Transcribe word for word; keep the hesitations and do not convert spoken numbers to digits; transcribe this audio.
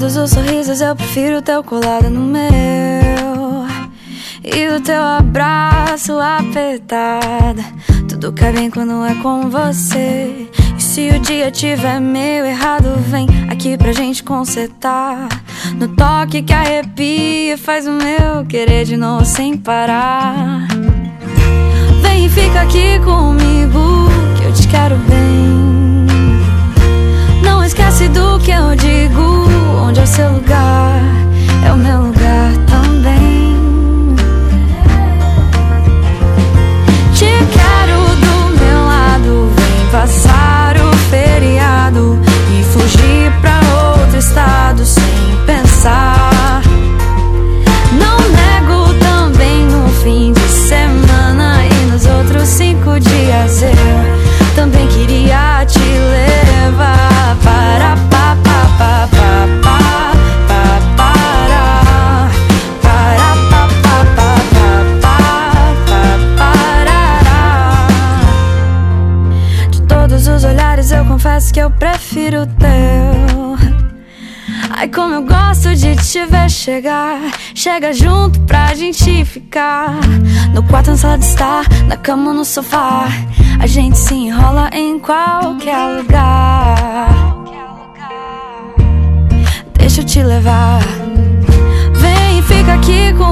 todos os sorrisos eu prefiro o teu colado no meu, e o teu abraço apertado. Tudo cai bem quando é com você. E se o dia tiver meio errado, vem aqui pra gente consertar. No toque que arrepia, faz o meu querer de novo sem parar. Vem e fica aqui comigo, que eu te quero bem. Não esquece do que eu digo, onde é o seu lugar, é o meu lugar também. Te quero do meu lado, vem passar o feriado e fugir pra outro estado sem pensar. Não nego também no fim de semana e nos outros cinco dias eu também queria te levar para pa pa pa pa pa pa para para pa pa pa pa pa parará. De todos os olhares eu confesso que eu prefiro o teu. Ai, como eu gosto de te ver chegar. Chega junto pra gente ficar no quarto, na sala de estar, na cama ou no sofá. A gente se enrola em qualquer lugar. Deixa eu te levar. Vem e fica aqui comigo.